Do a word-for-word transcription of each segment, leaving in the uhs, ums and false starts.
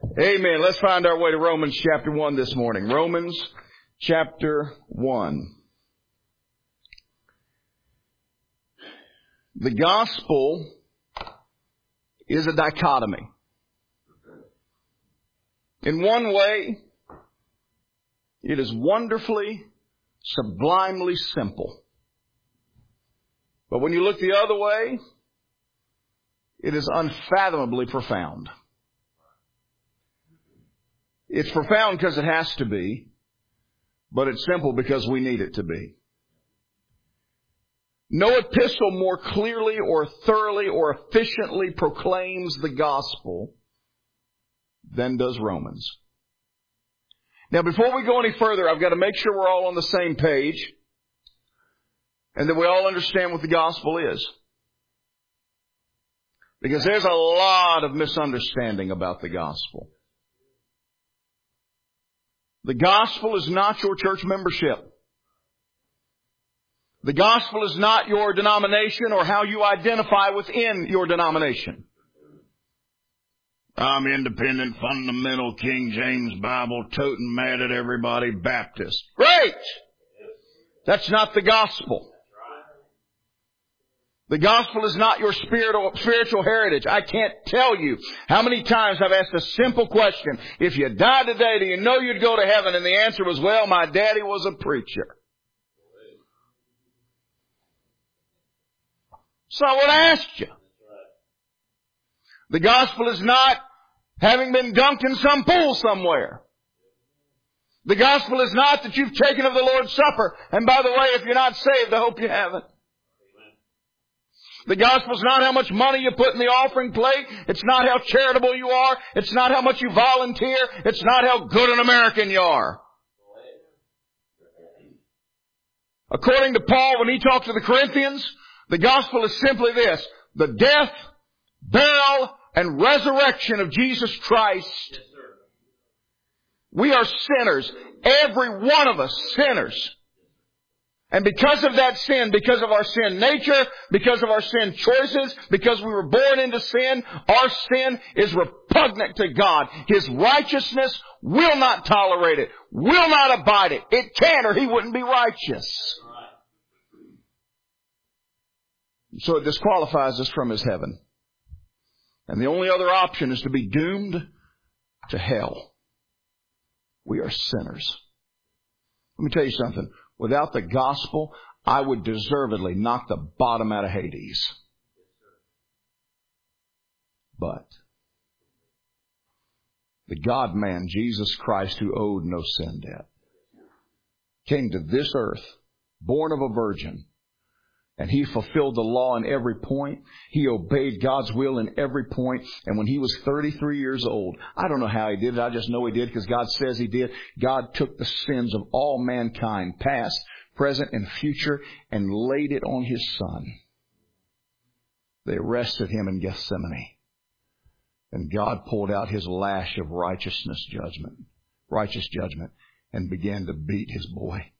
Amen. Let's find our way to Romans chapter one this morning. Romans chapter one. The gospel is a dichotomy. In one way, it is wonderfully, sublimely simple. But when you look the other way, it is unfathomably profound. It's profound because it has to be, but it's simple because we need it to be. No epistle more clearly or thoroughly or efficiently proclaims the gospel than does Romans. Now, before we go any further, I've got to make sure we're all on the same page and that we all understand what the gospel is. Because there's a lot of misunderstanding about the gospel. The gospel is not your church membership. The gospel is not your denomination or how you identify within your denomination. I'm independent, fundamental, King James Bible, toting mad at everybody, Baptist. Great! That's not the gospel. The gospel is not your spiritual, spiritual heritage. I can't tell you how many times I've asked a simple question. If you died today, do you know you'd go to heaven? And the answer was, well, my daddy was a preacher. So I would ask you. The gospel is not having been dunked in some pool somewhere. The gospel is not that you've taken of the Lord's Supper. And by the way, if you're not saved, I hope you haven't. The gospel is not how much money you put in the offering plate. It's not how charitable you are. It's not how much you volunteer. It's not how good an American you are. According to Paul, when he talked to the Corinthians, the gospel is simply this: the death, burial, and resurrection of Jesus Christ. We are sinners. Every one of us sinners. And because of that sin, because of our sin nature, because of our sin choices, because we were born into sin, our sin is repugnant to God. His righteousness will not tolerate it, will not abide it. It can't, or He wouldn't be righteous. So it disqualifies us from His heaven. And the only other option is to be doomed to hell. We are sinners. Let me tell you something. Without the gospel, I would deservedly knock the bottom out of Hades. But the God-man, Jesus Christ, who owed no sin debt, came to this earth, born of a virgin, and He fulfilled the law in every point. He obeyed God's will in every point. And when He was thirty-three years old, I don't know how He did it. I just know He did because God says He did. God took the sins of all mankind, past, present, and future, and laid it on His Son. They arrested Him in Gethsemane. And God pulled out His lash of righteousness judgment, righteous judgment, and began to beat His boy.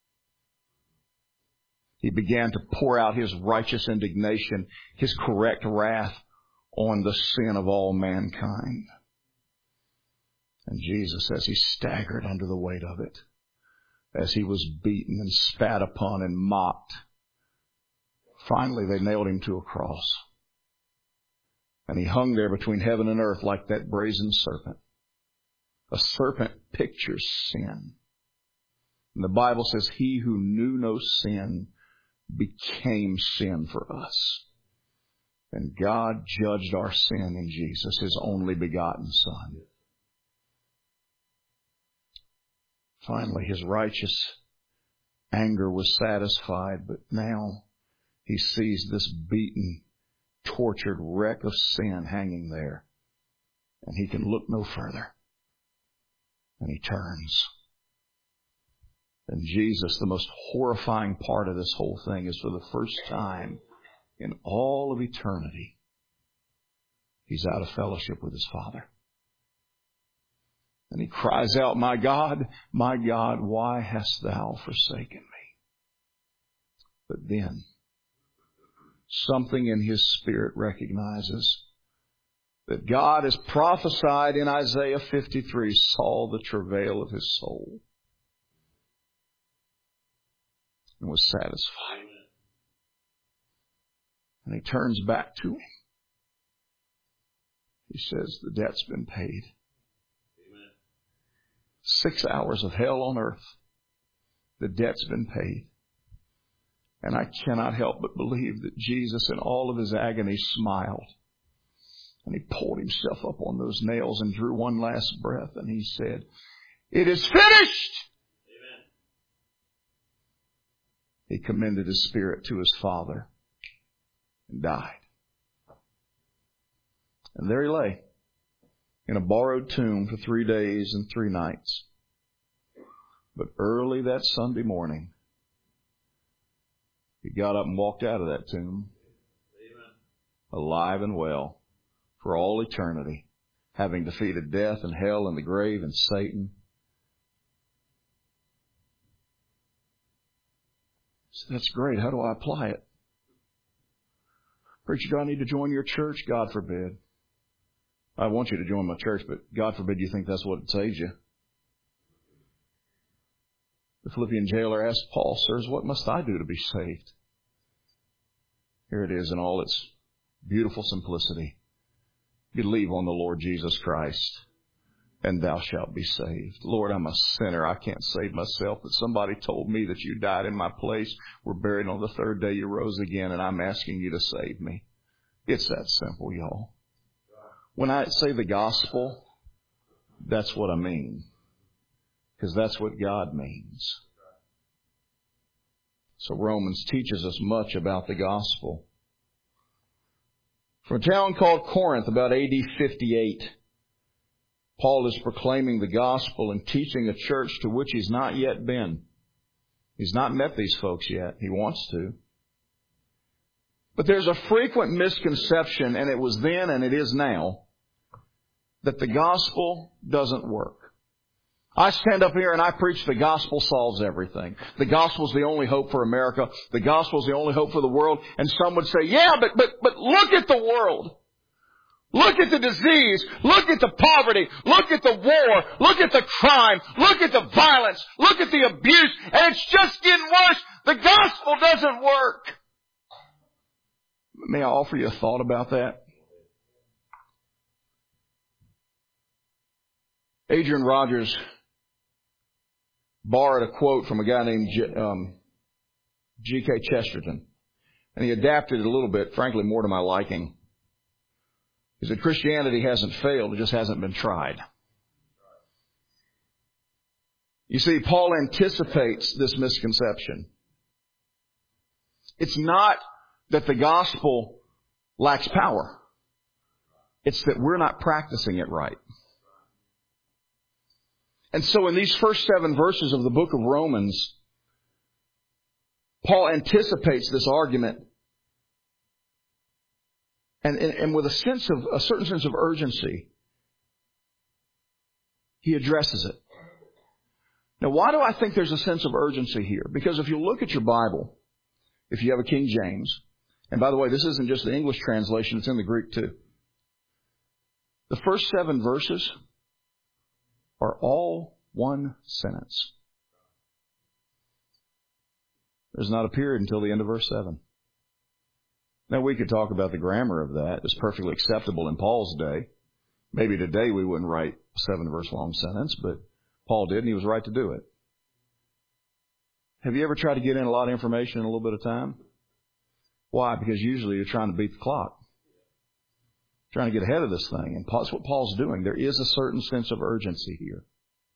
He began to pour out His righteous indignation, His correct wrath on the sin of all mankind. And Jesus, as He staggered under the weight of it, as He was beaten and spat upon and mocked, finally they nailed Him to a cross. And He hung there between heaven and earth like that brazen serpent. A serpent pictures sin. And the Bible says, He who knew no sin became sin for us. And God judged our sin in Jesus, His only begotten Son. Finally, His righteous anger was satisfied, but now He sees this beaten, tortured wreck of sin hanging there, and He can look no further. And He turns. And Jesus, the most horrifying part of this whole thing is for the first time in all of eternity, He's out of fellowship with His Father. And He cries out, my God, my God, why hast Thou forsaken me? But then, something in His spirit recognizes that God has prophesied in Isaiah fifty-three saw the travail of his soul and was satisfied. And he turns back to him. He says, the debt's been paid. Amen. Six hours of hell on earth. The debt's been paid. And I cannot help but believe that Jesus, in all of his agony, smiled. And he pulled himself up on those nails and drew one last breath. And he said, it is finished! Amen. He commended his spirit to his Father and died. And there he lay in a borrowed tomb for three days and three nights. But early that Sunday morning, he got up and walked out of that tomb, Amen. Alive and well for all eternity, having defeated death and hell and the grave and Satan. So that's great. How do I apply it? Preacher, do I need to join your church? God forbid. I want you to join my church, but God forbid you think that's what it saves you. The Philippian jailer asked Paul, sirs, what must I do to be saved? Here it is in all its beautiful simplicity. Believe on the Lord Jesus Christ, and thou shalt be saved. Lord, I'm a sinner. I can't save myself, but somebody told me that you died in my place, were buried on the third day, you rose again, and I'm asking you to save me. It's that simple, y'all. When I say the gospel, that's what I mean. Because that's what God means. So Romans teaches us much about the gospel. From a town called Corinth, about A D fifty-eight, Paul is proclaiming the gospel and teaching a church to which he's not yet been. He's not met these folks yet. He wants to. But there's a frequent misconception, and it was then and it is now, that the gospel doesn't work. I stand up here and I preach the gospel solves everything. The gospel's the only hope for America. The gospel's the only hope for the world. And some would say, yeah, but, but, but look at the world. Look at the disease. Look at the poverty. Look at the war. Look at the crime. Look at the violence. Look at the abuse. And it's just getting worse. The gospel doesn't work. May I offer you a thought about that? Adrian Rogers borrowed a quote from a guy named G, um, G K Chesterton. And he adapted it a little bit, frankly, more to my liking. He said, Christianity hasn't failed, it just hasn't been tried. You see, Paul anticipates this misconception. It's not that the gospel lacks power. It's that we're not practicing it right. And so in these first seven verses of the book of Romans, Paul anticipates this argument. And, and, and with a sense of, a certain sense of urgency, he addresses it. Now, why do I think there's a sense of urgency here? Because if you look at your Bible, if you have a King James, and by the way, this isn't just the English translation, it's in the Greek too. The first seven verses are all one sentence. There's not a period until the end of verse seven. Now, we could talk about the grammar of that. It's perfectly acceptable in Paul's day. Maybe today we wouldn't write a seven-verse long sentence, but Paul did, and he was right to do it. Have you ever tried to get in a lot of information in a little bit of time? Why? Because usually you're trying to beat the clock. Trying to get ahead of this thing. And that's what Paul's doing. There is a certain sense of urgency here.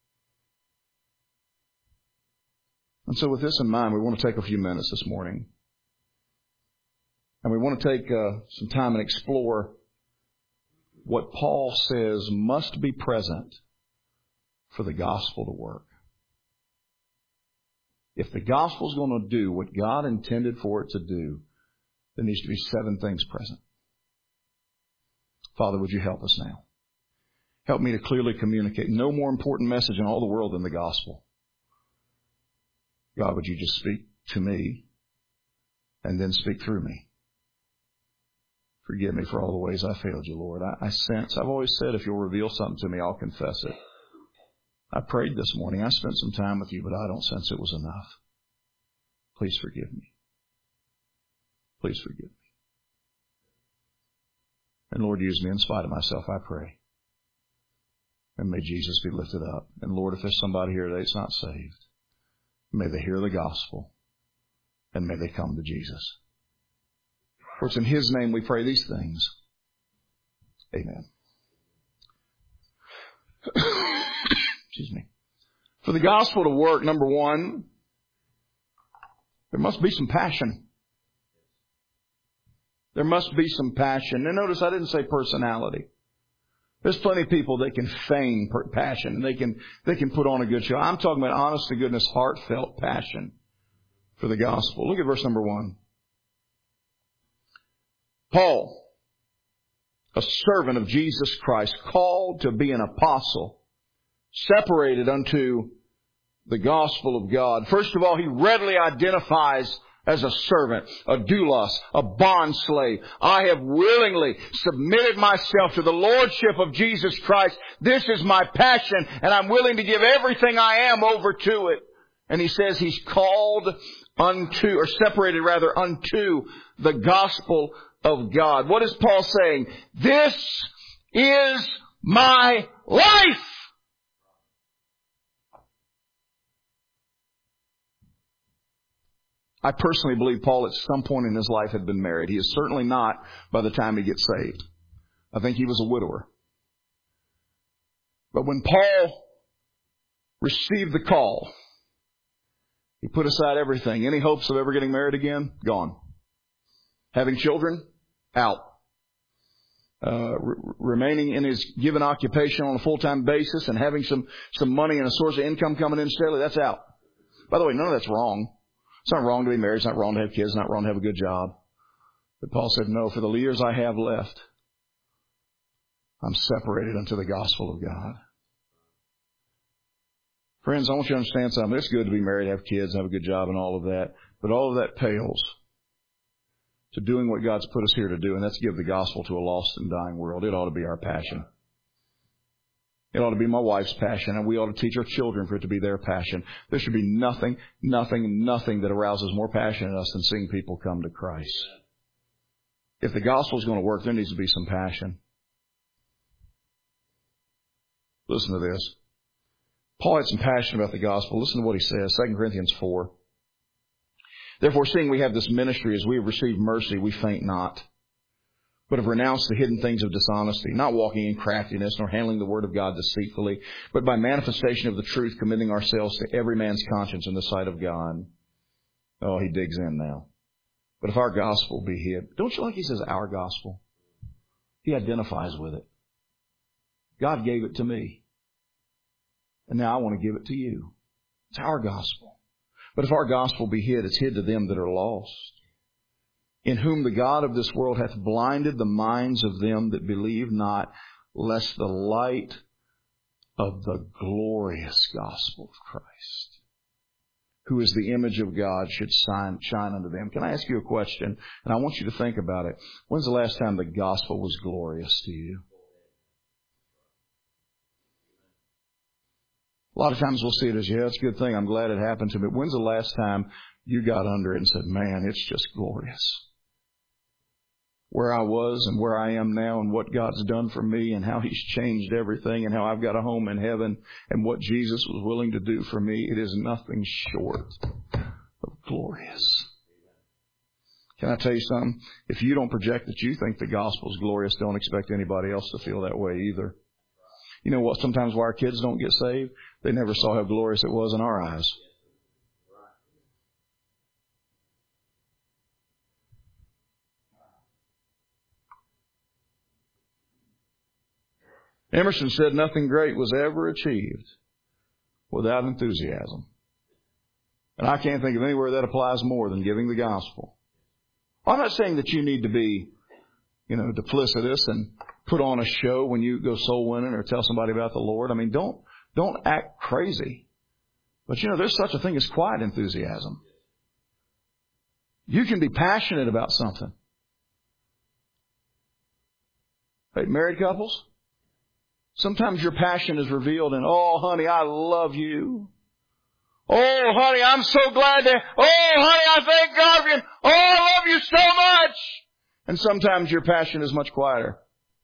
And so with this in mind, we want to take a few minutes this morning. And we want to take uh, some time and explore what Paul says must be present for the gospel to work. If the gospel is going to do what God intended for it to do, there needs to be seven things present. Father, would you help us now? Help me to clearly communicate. No more important message in all the world than the gospel. God, would you just speak to me and then speak through me? Forgive me for all the ways I failed you, Lord. I, I sense, I've always said, if you'll reveal something to me, I'll confess it. I prayed this morning. I spent some time with you, but I don't sense it was enough. Please forgive me. Please forgive me. And Lord, use me in spite of myself, I pray. And may Jesus be lifted up. And Lord, if there's somebody here that's not saved, may they hear the gospel and may they come to Jesus. For it's in His name we pray these things. Amen. Excuse me. For the gospel to work, number one, there must be some passion. There must be some passion. And notice I didn't say personality. There's plenty of people that can feign passion and they can, they can put on a good show. I'm talking about honest to goodness, heartfelt passion for the gospel. Look at verse number one. Paul, a servant of Jesus Christ, called to be an apostle, separated unto the gospel of God. First of all, he readily identifies as a servant, a doulos, a bond slave. I have willingly submitted myself to the lordship of Jesus Christ. This is my passion, and I'm willing to give everything I am over to it. And he says he's called unto, or separated rather, unto the gospel of God. What is Paul saying? This is my life. I personally believe Paul at some point in his life had been married. He is certainly not by the time he gets saved. I think he was a widower. But when Paul received the call, he put aside everything. Any hopes of ever getting married again? Gone. Having children? Out. Uh, re- remaining in his given occupation on a full-time basis and having some, some money and a source of income coming in steadily, that's out. By the way, none of that's wrong. It's not wrong to be married. It's not wrong to have kids. It's not wrong to have a good job. But Paul said, no, for the years I have left, I'm separated unto the gospel of God. Friends, I want you to understand something. It's good to be married, have kids, have a good job and all of that. But all of that pales to doing what God's put us here to do, and that's give the gospel to a lost and dying world. It ought to be our passion. It ought to be my wife's passion, and we ought to teach our children for it to be their passion. There should be nothing, nothing, nothing that arouses more passion in us than seeing people come to Christ. If the gospel is going to work, there needs to be some passion. Listen to this. Paul had some passion about the gospel. Listen to what he says, Second Corinthians four. Therefore, seeing we have this ministry, as we have received mercy, we faint not, but have renounced the hidden things of dishonesty, not walking in craftiness, nor handling the word of God deceitfully, but by manifestation of the truth, committing ourselves to every man's conscience in the sight of God. Oh, he digs in now. But if our gospel be hid, don't you like he says our gospel? He identifies with it. God gave it to me. And now I want to give it to you. It's our gospel. But if our gospel be hid, it's hid to them that are lost, in whom the God of this world hath blinded the minds of them that believe not, lest the light of the glorious gospel of Christ, who is the image of God, should shine, shine unto them. Can I ask you a question? And I want you to think about it. When's the last time the gospel was glorious to you? A lot of times we'll see it as, yeah, it's a good thing. I'm glad it happened to me. When's the last time you got under it and said, man, it's just glorious? Where I was and where I am now and what God's done for me and how He's changed everything and how I've got a home in heaven and what Jesus was willing to do for me. It is nothing short of glorious. Can I tell you something? If you don't project that you think the gospel is glorious, don't expect anybody else to feel that way either. You know what? Sometimes why our kids don't get saved? They never saw how glorious it was in our eyes. Emerson said nothing great was ever achieved without enthusiasm. And I can't think of anywhere that applies more than giving the gospel. I'm not saying that you need to be, you know, duplicitous and put on a show when you go soul winning or tell somebody about the Lord. I mean, don't, don't act crazy. But, you know, there's such a thing as quiet enthusiasm. You can be passionate about something. Hey, married couples, sometimes your passion is revealed in, oh, honey, I love you. Oh, honey, I'm so glad that, oh, honey, I thank God for you. Oh, I love you so much. And sometimes your passion is much quieter.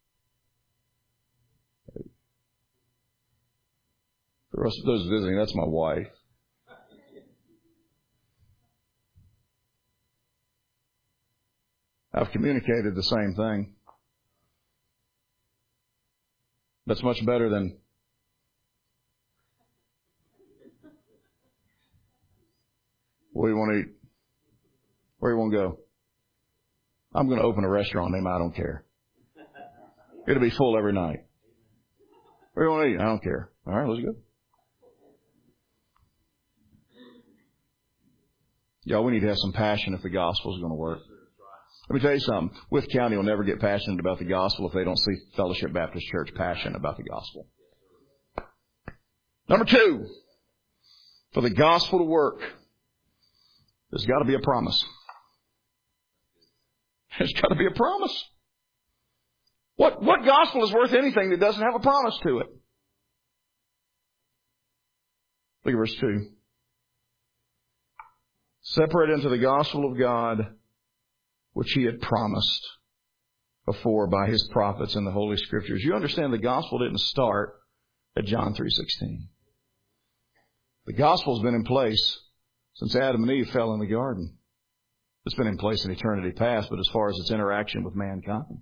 For the rest of those visiting, that's my wife. I've communicated the same thing. That's much better than, what do you want to eat? Where do you want to go? I'm going to open a restaurant name. I don't care. It'll be full every night. Where do you want to eat? I don't care. All right, let's go. Y'all, we need to have some passion if the gospel is going to work. Let me tell you something. Wythe County will never get passionate about the gospel if they don't see Fellowship Baptist Church passionate about the gospel. Number two, for the gospel to work, there's got to be a promise. There's got to be a promise. What, what gospel is worth anything that doesn't have a promise to it? Look at verse two. Separate into the gospel of God, which He had promised before by His prophets in the Holy Scriptures. You understand the gospel didn't start at John three sixteen. The gospel's been in place since Adam and Eve fell in the garden. It's been in place in eternity past, but as far as its interaction with mankind.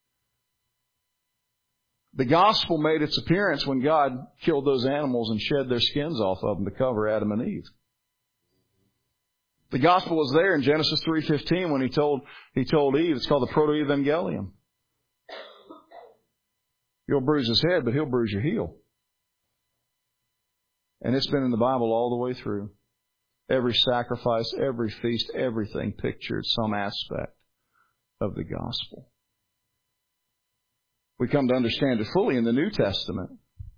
The gospel made its appearance when God killed those animals and shed their skins off of them to cover Adam and Eve. The gospel was there in Genesis three fifteen when he told, he told Eve, it's called the proto-evangelium. You'll bruise his head, but he'll bruise your heel. And it's been in the Bible all the way through. Every sacrifice, every feast, everything pictured some aspect of the gospel. We come to understand it fully in the New Testament.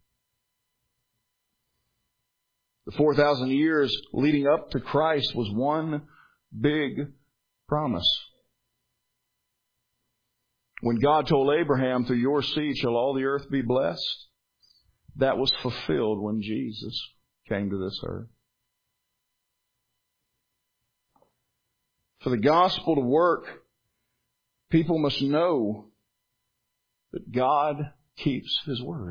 The four thousand years leading up to Christ was one big promise. When God told Abraham, through your seed shall all the earth be blessed, that was fulfilled when Jesus came to this earth. For the gospel to work, people must know that God keeps His word.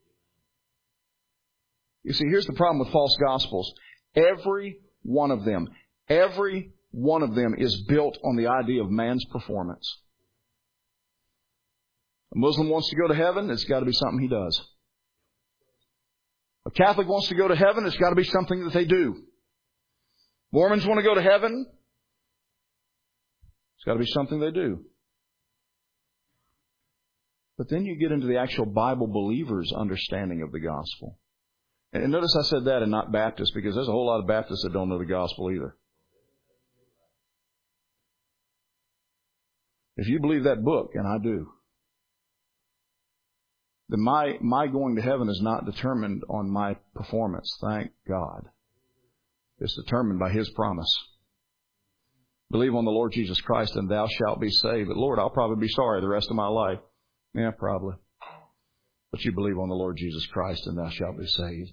You see, here's the problem with false gospels. Every one of them, every one of them is built on the idea of man's performance. A Muslim wants to go to heaven, it's got to be something he does. A Catholic wants to go to heaven, it's got to be something that they do. Mormons want to go to heaven, it's got to be something they do. But then you get into the actual Bible believers' understanding of the gospel. And notice I said that and not Baptists, because there's a whole lot of Baptists that don't know the gospel either. If you believe that book, and I do, then my, my going to heaven is not determined on my performance, thank God. It's determined by His promise. Believe on the Lord Jesus Christ and thou shalt be saved. But Lord, I'll probably be sorry the rest of my life. Yeah, probably. But you believe on the Lord Jesus Christ and thou shalt be saved.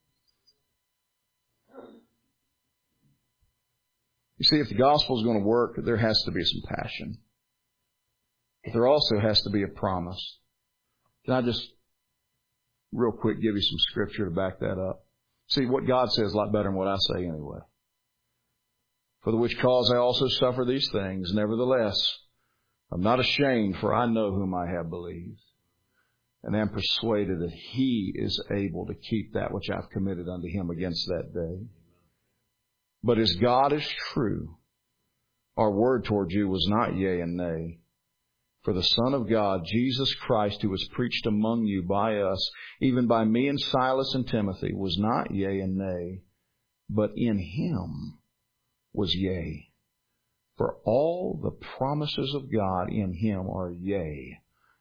You see, if the gospel is going to work, there has to be some passion. But there also has to be a promise. Can I just, real quick, give you some scripture to back that up? See, what God says is a lot better than what I say anyway. For the which cause I also suffer these things. Nevertheless, I'm not ashamed, for I know whom I have believed. And am persuaded that He is able to keep that which I've committed unto Him against that day. But as God is true, our word toward you was not yea and nay. For the Son of God, Jesus Christ, who was preached among you by us, even by me and Silas and Timothy, was not yea and nay, but in Him was yea. For all the promises of God in Him are yea,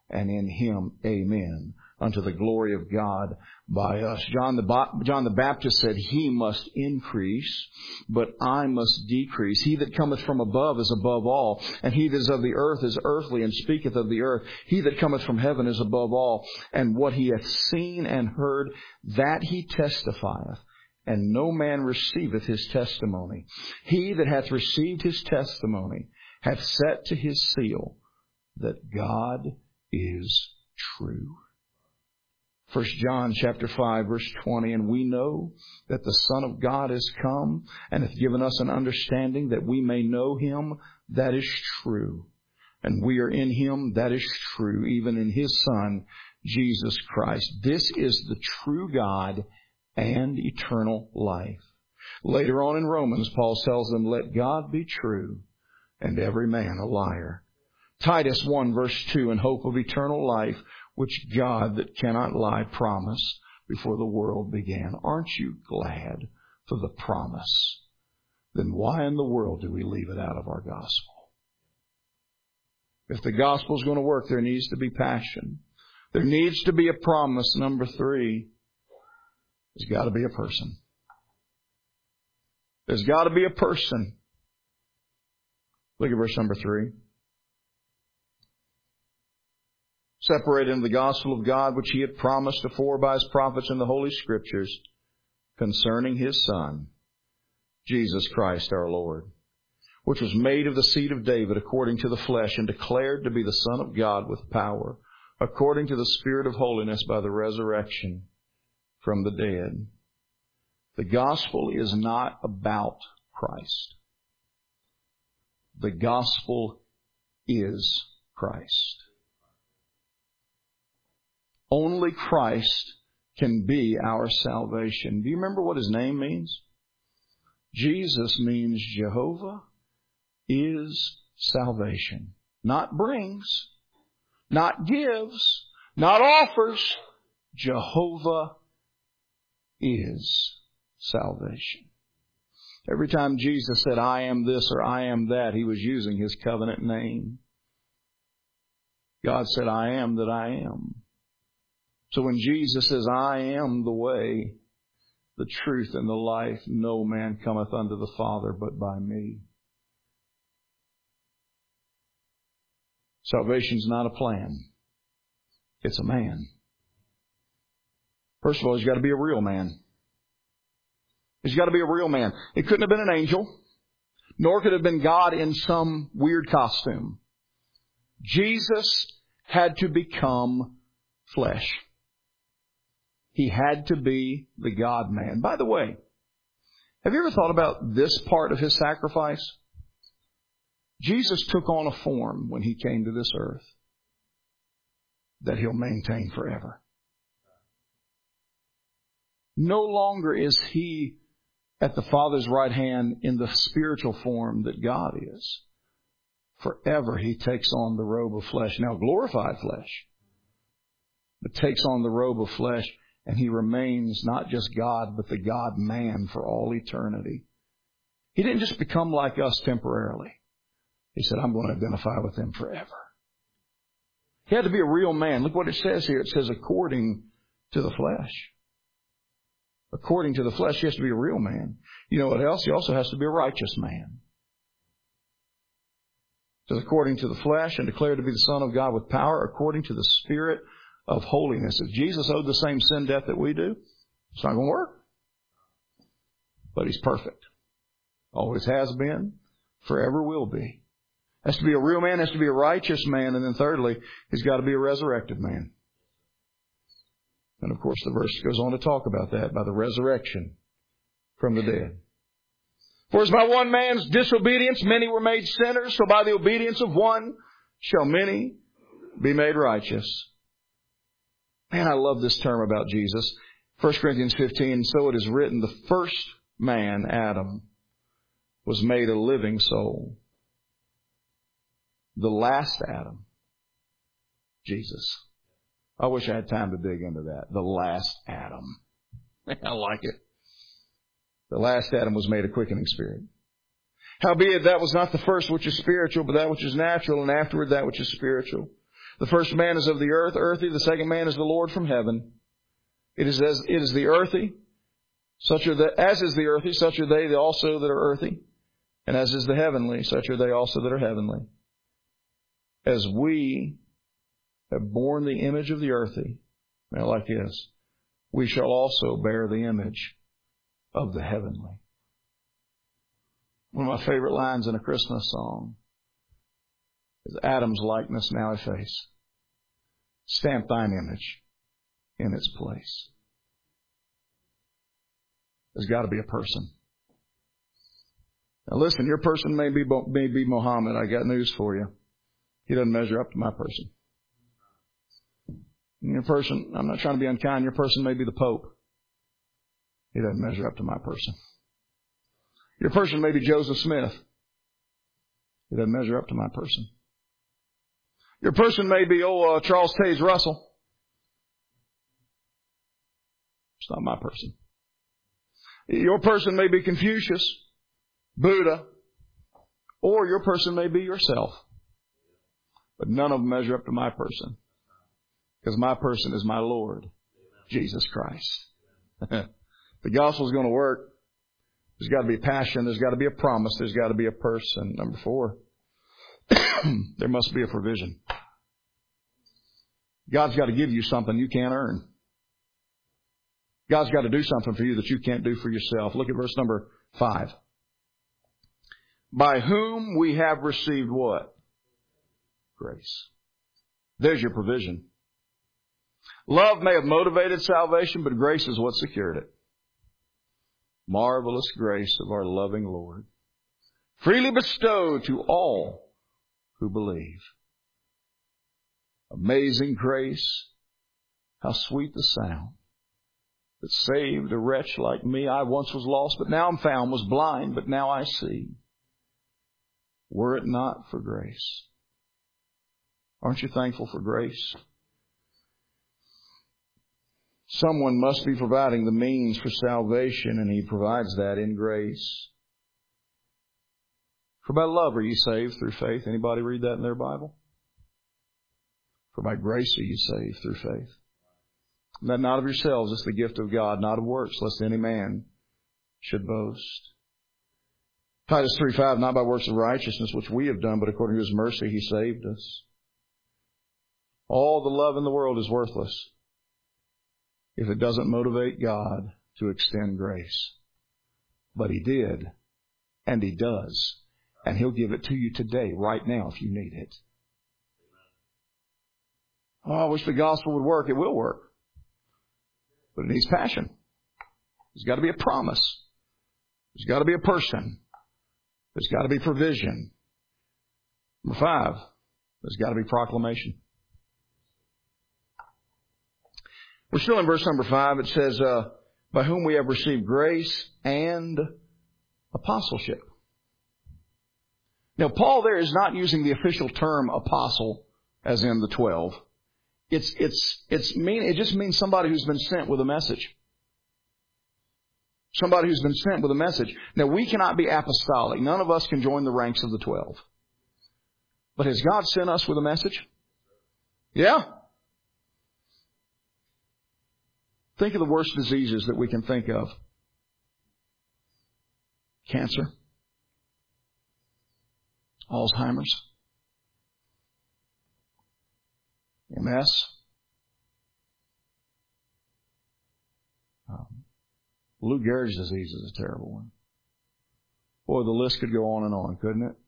and in Him, amen, unto the glory of God by us. John the, John the Baptist said, He must increase, but I must decrease. He that cometh from above is above all, and he that is of the earth is earthly, and speaketh of the earth. He that cometh from heaven is above all, and what he hath seen and heard, that he testifieth, and no man receiveth his testimony. He that hath received his testimony hath set to his seal that God is true. First John chapter five, verse twenty, and we know that the Son of God is come, and hath given us an understanding that we may know Him that is true. And we are in Him that is true, even in His Son, Jesus Christ. This is the true God and eternal life. Later on in Romans, Paul tells them, let God be true, and every man a liar. Titus one, verse two, in hope of eternal life, which God that cannot lie promised before the world began. Aren't you glad for the promise? Then why in the world do we leave it out of our gospel? If the gospel is going to work, there needs to be passion. There needs to be a promise. Number three, there's got to be a person. There's got to be a person. Look at verse number three. Separated in the gospel of God, which He had promised afore by His prophets in the Holy Scriptures, concerning His Son, Jesus Christ our Lord, which was made of the seed of David according to the flesh, and declared to be the Son of God with power, according to the Spirit of holiness by the resurrection from the dead. The gospel is not about Christ. The gospel is Christ. Only Christ can be our salvation. Do you remember what His name means? Jesus means Jehovah is salvation. Not brings, not gives, not offers. Jehovah is salvation. Every time Jesus said, I am this or I am that, He was using His covenant name. God said, I am that I am. So when Jesus says, I am the way, the truth, and the life, no man cometh unto the Father but by me. Salvation's not a plan. It's a man. First of all, he's got to be a real man. He's got to be a real man. It couldn't have been an angel, nor could it have been God in some weird costume. Jesus had to become flesh. He had to be the God-man. By the way, have you ever thought about this part of His sacrifice? Jesus took on a form when He came to this earth that He'll maintain forever. No longer is He at the Father's right hand in the spiritual form that God is. Forever He takes on the robe of flesh. Now glorified flesh. But takes on the robe of flesh. And He remains not just God, but the God-man for all eternity. He didn't just become like us temporarily. He said, I'm going to identify with Him forever. He had to be a real man. Look what it says here. It says, according to the flesh. According to the flesh, He has to be a real man. You know what else? He also has to be a righteous man. It says, according to the flesh, and declared to be the Son of God with power, according to the Spirit of holiness. If Jesus owed the same sin debt that we do, it's not going to work. But He's perfect. Always has been, forever will be. Has to be a real man, has to be a righteous man, and then thirdly, He's got to be a resurrected man. And of course the verse goes on to talk about that, by the resurrection from the dead. For as by one man's disobedience many were made sinners, so by the obedience of one shall many be made righteous. Man, I love this term about Jesus. First Corinthians fifteen, so it is written, the first man, Adam, was made a living soul. The last Adam, Jesus. I wish I had time to dig into that. The last Adam. I like it. The last Adam was made a quickening spirit. Howbeit that was not the first which is spiritual, but that which is natural, and afterward that which is spiritual. The first man is of the earth, earthy. The second man is the Lord from heaven. It is as it is the earthy, such are the as is the earthy, such are they also that are earthy, and as is the heavenly, such are they also that are heavenly. As we have borne the image of the earthy, now like this, we shall also bear the image of the heavenly. One of my favorite lines in a Christmas song is Adam's likeness now efface. Stamp thine image in its place. There's got to be a person. Now listen, your person may be, may be Muhammad. I got news for you. He doesn't measure up to my person. Your person, I'm not trying to be unkind, your person may be the Pope. He doesn't measure up to my person. Your person may be Joseph Smith. He doesn't measure up to my person. Your person may be, oh, uh, Charles Taze Russell. It's not my person. Your person may be Confucius, Buddha, or your person may be yourself. But none of them measure up to my person. Because my person is my Lord, Jesus Christ. The gospel is going to work. There's got to be passion. There's got to be a promise. There's got to be a person. Number four, there must be a provision. God's got to give you something you can't earn. God's got to do something for you that you can't do for yourself. Look at verse number five. By whom we have received what? Grace. There's your provision. Love may have motivated salvation, but grace is what secured it. Marvelous grace of our loving Lord, freely bestowed to all who believe. Amazing grace, how sweet the sound that saved a wretch like me. I once was lost, but now I'm found, was blind, but now I see. Were it not for grace. Aren't you thankful for grace? Someone must be providing the means for salvation, and He provides that in grace. For by love are you saved through faith. Anybody read that in their Bible? For by grace are you saved through faith. That not of yourselves, it's the gift of God, not of works, lest any man should boast. Titus three five, not by works of righteousness which we have done, but according to His mercy He saved us. All the love in the world is worthless if it doesn't motivate God to extend grace. But He did, and He does, and He'll give it to you today, right now, if you need it. Oh, I wish the gospel would work. It will work. But it needs passion. There's got to be a promise. There's got to be a person. There's got to be provision. Number five, there's got to be proclamation. We're still in verse number five. It says, uh, by whom we have received grace and apostleship. Now, Paul there is not using the official term apostle as in the twelve. It's, it's, it's mean, it just means somebody who's been sent with a message. Somebody who's been sent with a message. Now, we cannot be apostolic. None of us can join the ranks of the twelve. But has God sent us with a message? Yeah. Think of the worst diseases that we can think of. Cancer. Alzheimer's. M S. Um, Lou Gehrig's disease is a terrible one. Boy, the list could go on and on, couldn't it?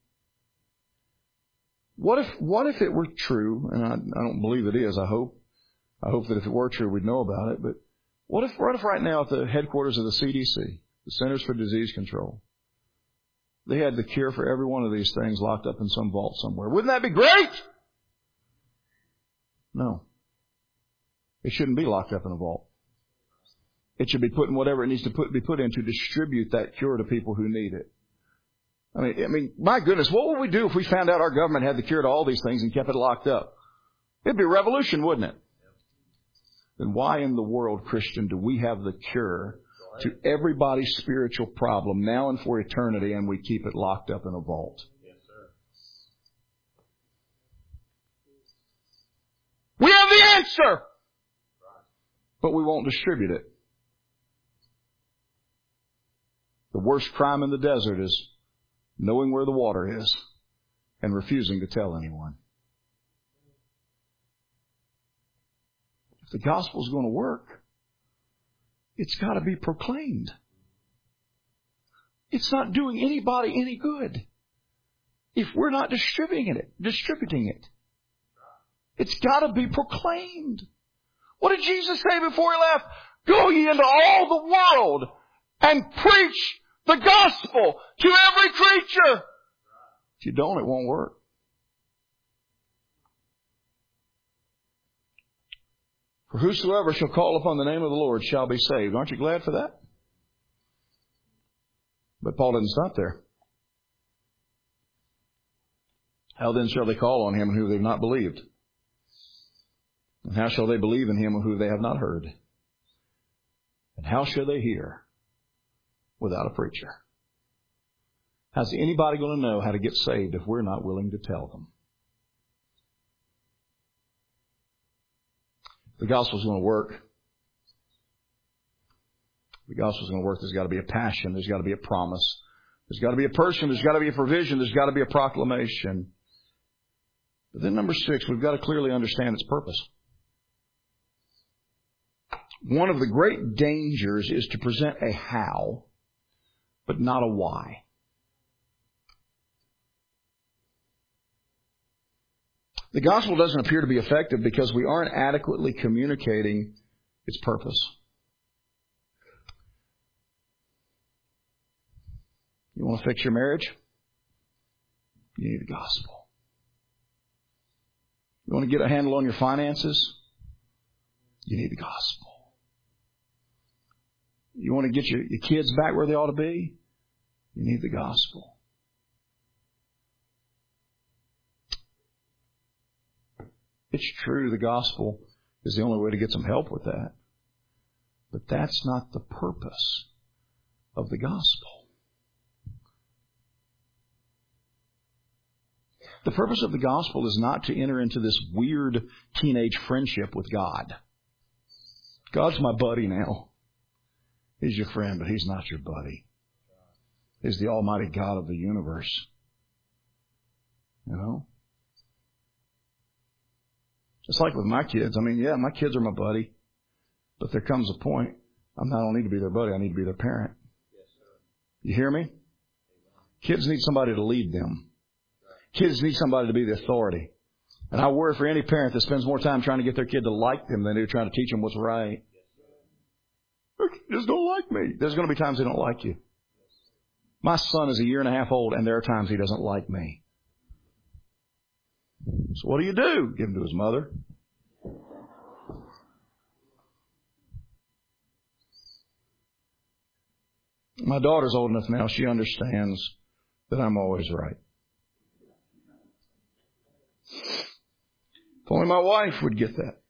What if, what if it were true, and I, I don't believe it is, I hope. I hope that if it were true, we'd know about it, but what if, what if right now at the headquarters of the C D C, the Centers for Disease Control, they had the cure for every one of these things locked up in some vault somewhere? Wouldn't that be great? No. It shouldn't be locked up in a vault. It should be put in whatever it needs to put, be put in to distribute that cure to people who need it. I mean, I mean, my goodness, what would we do if we found out our government had the cure to all these things and kept it locked up? It'd be a revolution, wouldn't it? Then why in the world, Christian, do we have the cure to everybody's spiritual problem now and for eternity, and we keep it locked up in a vault? answer. But we won't distribute it. The worst crime in the desert is knowing where the water is and refusing to tell anyone. If the gospel is going to work, it's got to be proclaimed. It's not doing anybody any good if we're not distributing it, distributing it. It's got to be proclaimed. What did Jesus say before He left? Go ye into all the world and preach the gospel to every creature. If you don't, it won't work. For whosoever shall call upon the name of the Lord shall be saved. Aren't you glad for that? But Paul didn't stop there. How then shall they call on Him in whom they have not believed? And how shall they believe in Him whom they have not heard? And how shall they hear without a preacher? How's anybody going to know how to get saved if we're not willing to tell them? The gospel's going to work. The gospel's going to work. There's got to be a passion. There's got to be a promise. There's got to be a person. There's got to be a provision. There's got to be a proclamation. But then number six, we've got to clearly understand its purpose. One of the great dangers is to present a how, but not a why. The gospel doesn't appear to be effective because we aren't adequately communicating its purpose. You want to fix your marriage? You need the gospel. You want to get a handle on your finances? You need the gospel. You want to get your, your kids back where they ought to be? You need the gospel. It's true the gospel is the only way to get some help with that. But that's not the purpose of the gospel. The purpose of the gospel is not to enter into this weird teenage friendship with God. God's my buddy now. He's your friend, but He's not your buddy. He's the Almighty God of the universe. You know? Just like with my kids. I mean, yeah, my kids are my buddy. But there comes a point, I not only need to be their buddy, I need to be their parent. You hear me? Kids need somebody to lead them. Kids need somebody to be the authority. And I worry for any parent that spends more time trying to get their kid to like them than they're trying to teach them what's right. Their kids don't like me. There's going to be times they don't like you. My son is a year and a half old, and there are times he doesn't like me. So what do you do? Give him to his mother. My daughter's old enough now, she understands that I'm always right. If only my wife would get that.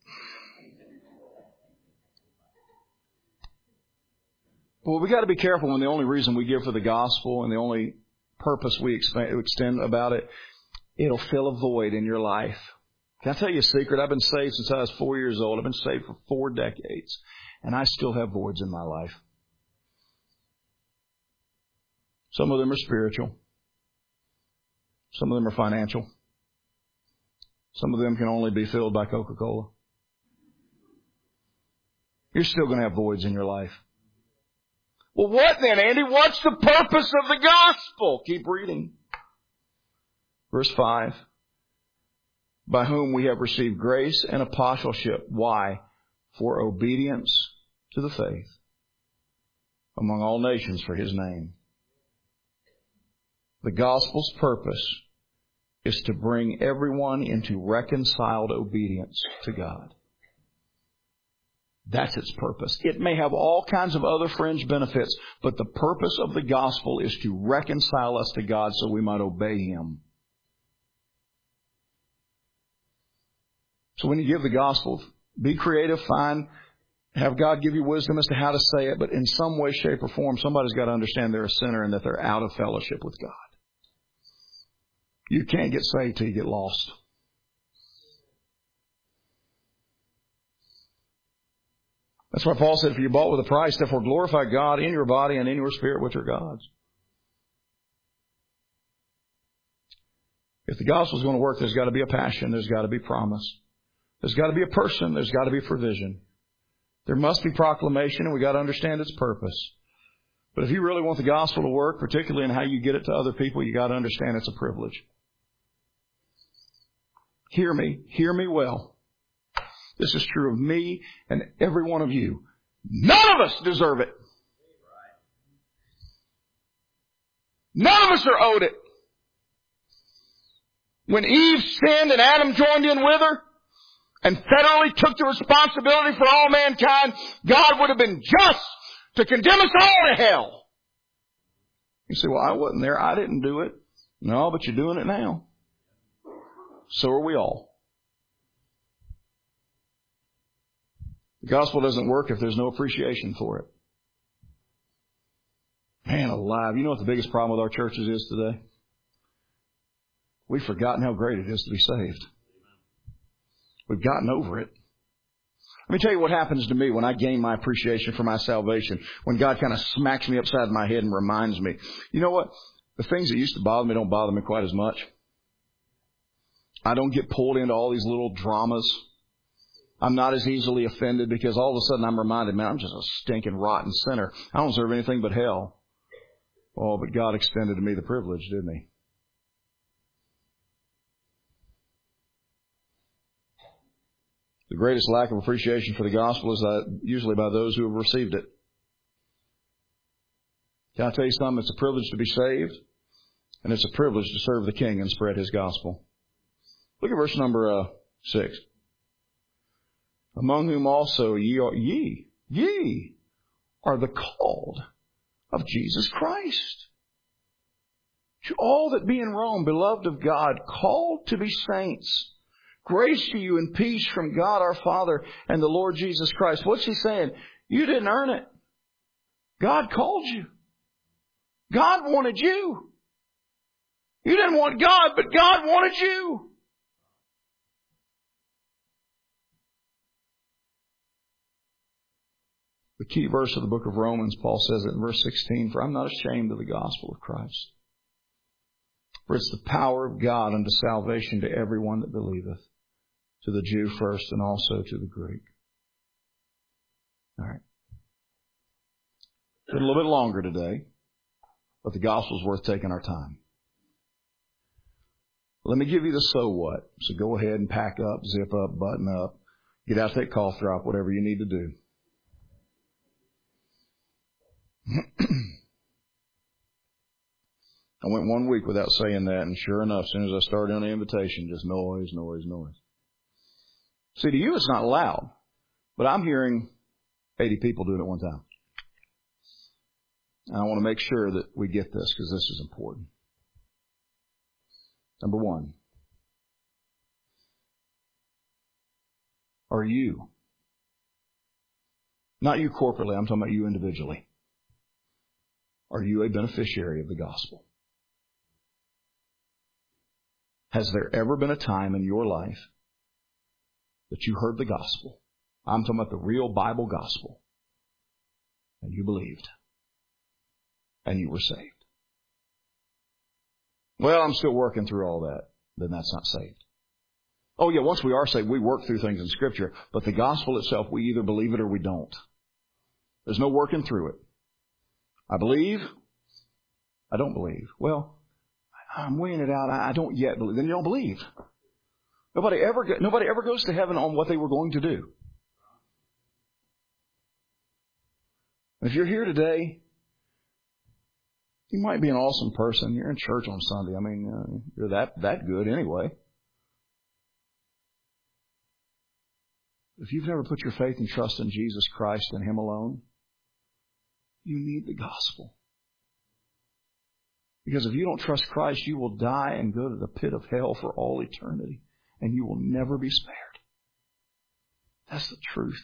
Well, we got to be careful when the only reason we give for the gospel and the only purpose we extend about it, it'll fill a void in your life. Can I tell you a secret? I've been saved since I was four years old. I've been saved for four decades, and I still have voids in my life. Some of them are spiritual. Some of them are financial. Some of them can only be filled by Coca-Cola. You're still going to have voids in your life. Well, what then, Andy? What's the purpose of the gospel? Keep reading. Verse five. By whom we have received grace and apostleship. Why? For obedience to the faith among all nations for His name. The gospel's purpose is to bring everyone into reconciled obedience to God. That's its purpose. It may have all kinds of other fringe benefits, but the purpose of the gospel is to reconcile us to God so we might obey Him. So when you give the gospel, be creative, find, have God give you wisdom as to how to say it, but in some way, shape, or form, somebody's got to understand they're a sinner and that they're out of fellowship with God. You can't get saved till you get lost. That's why Paul said, for you're bought with a price, therefore glorify God in your body and in your spirit, which are God's. If the gospel is going to work, there's got to be a passion. There's got to be promise. There's got to be a person. There's got to be provision. There must be proclamation, and we've got to understand its purpose. But if you really want the gospel to work, particularly in how you get it to other people, you've got to understand it's a privilege. Hear me. Hear me well. This is true of me and every one of you. None of us deserve it. None of us are owed it. When Eve sinned and Adam joined in with her and federally took the responsibility for all mankind, God would have been just to condemn us all to hell. You say, well, I wasn't there. I didn't do it. No, but you're doing it now. So are we all. The gospel doesn't work if there's no appreciation for it. Man alive. You know what the biggest problem with our churches is today? We've forgotten how great it is to be saved. We've gotten over it. Let me tell you what happens to me when I gain my appreciation for my salvation. When God kind of smacks me upside my head and reminds me. You know what? The things that used to bother me don't bother me quite as much. I don't get pulled into all these little dramas. I'm not as easily offended because all of a sudden I'm reminded, man, I'm just a stinking rotten sinner. I don't deserve anything but hell. Oh, but God extended to me the privilege, didn't He? The greatest lack of appreciation for the gospel is that usually by those who have received it. Can I tell you something? It's a privilege to be saved, and it's a privilege to serve the King and spread His gospel. Look at verse number uh, six. Among whom also ye are, ye, ye are the called of Jesus Christ. To all that be in Rome, beloved of God, called to be saints. Grace to you and peace from God our Father and the Lord Jesus Christ. What's He saying? You didn't earn it. God called you. God wanted you. You didn't want God, but God wanted you. The key verse of the book of Romans, Paul says it in verse sixteen, for I'm not ashamed of the gospel of Christ. For it's the power of God unto salvation to everyone that believeth, to the Jew first and also to the Greek. All right. Been a little bit longer today, but the gospel's worth taking our time. Let me give you the so what. So go ahead and pack up, zip up, button up, get out that cough drop, whatever you need to do. I went one week without saying that, and sure enough, as soon as I started on the invitation, just noise, noise, noise. See, to you it's not loud, but I'm hearing eighty people do it at one time. And I want to make sure that we get this, because this is important. Number one, are you, not you corporately, I'm talking about you individually, are you a beneficiary of the gospel? Has there ever been a time in your life that you heard the gospel? I'm talking about the real Bible gospel. And you believed. And you were saved. Well, I'm still working through all that. Then that's not saved. Oh yeah, once we are saved, we work through things in Scripture. But the gospel itself, we either believe it or we don't. There's no working through it. I believe. I don't believe. Well, I'm weighing it out. I don't yet believe. Then you don't believe. Nobody ever, nobody ever goes to heaven on what they were going to do. And if you're here today, you might be an awesome person. You're in church on Sunday. I mean, uh, you're that, that good anyway. If you've never put your faith and trust in Jesus Christ and Him alone, you need the gospel. Because if you don't trust Christ, you will die and go to the pit of hell for all eternity. And you will never be spared. That's the truth.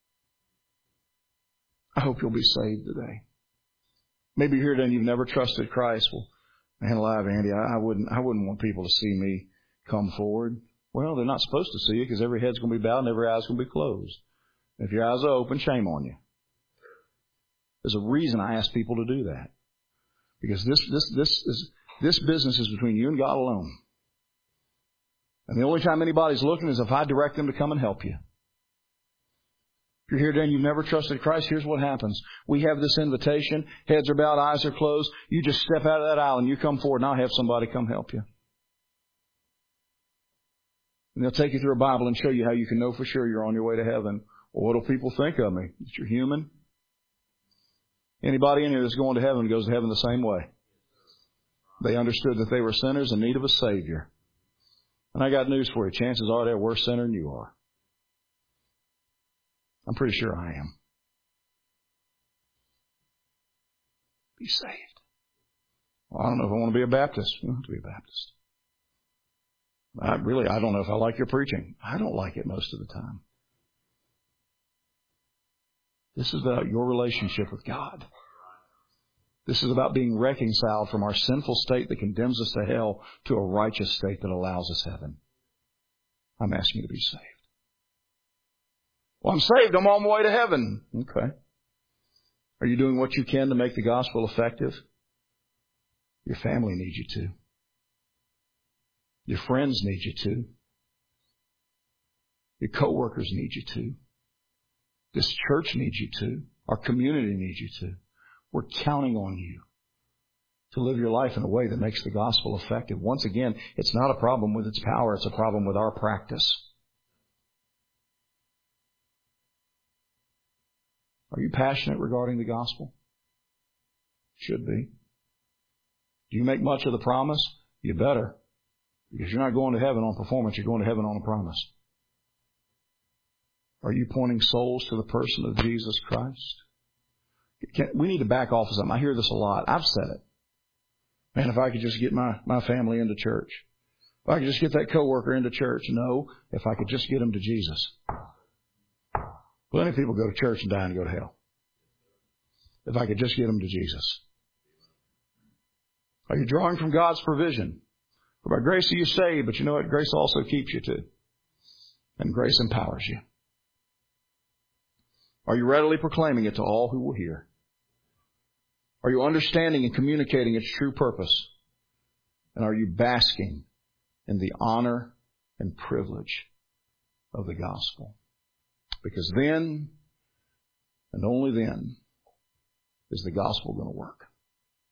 I hope you'll be saved today. Maybe you're here today and you've never trusted Christ. Well, man alive, Andy, I wouldn't, I wouldn't want people to see me come forward. Well, they're not supposed to see you because every head's going to be bowed and every eye's going to be closed. If your eyes are open, shame on you. There's a reason I ask people to do that. Because this, this, this, is, this business is between you and God alone. And the only time anybody's looking is if I direct them to come and help you. If you're here today and you've never trusted Christ, here's what happens. We have this invitation. Heads are bowed, eyes are closed. You just step out of that aisle and you come forward and I'll have somebody come help you. And they'll take you through a Bible and show you how you can know for sure you're on your way to heaven. Well, what do people think of me? That you're human? Anybody in here that's going to heaven goes to heaven the same way. They understood that they were sinners in need of a Savior. And I got news for you. Chances are they're a worse sinner than you are. I'm pretty sure I am. Be saved. Well, I don't know if I want to be a Baptist. You don't have to be a Baptist. I really, I don't know if I like your preaching. I don't like it most of the time. This is about your relationship with God. This is about being reconciled from our sinful state that condemns us to hell to a righteous state that allows us heaven. I'm asking you to be saved. Well, I'm saved. I'm on my way to heaven. Okay. Are you doing what you can to make the gospel effective? Your family needs you to. Your friends need you to. Your coworkers need you to. This church needs you to. Our community needs you to. We're counting on you to live your life in a way that makes the gospel effective. Once again, it's not a problem with its power. It's a problem with our practice. Are you passionate regarding the gospel? Should be. Do you make much of the promise? You better. Because you're not going to heaven on performance. You're going to heaven on a promise. Are you pointing souls to the person of Jesus Christ? Can, we need to back off of something. I hear this a lot. I've said it. Man, if I could just get my, my family into church. If I could just get that coworker into church. No, if I could just get them to Jesus. Plenty of people go to church and die and go to hell. If I could just get them to Jesus. Are you drawing from God's provision? For by grace are you saved, but you know what? Grace also keeps you too. And grace empowers you. Are you readily proclaiming it to all who will hear? Are you understanding and communicating its true purpose? And are you basking in the honor and privilege of the gospel? Because then, and only then, is the gospel going to work.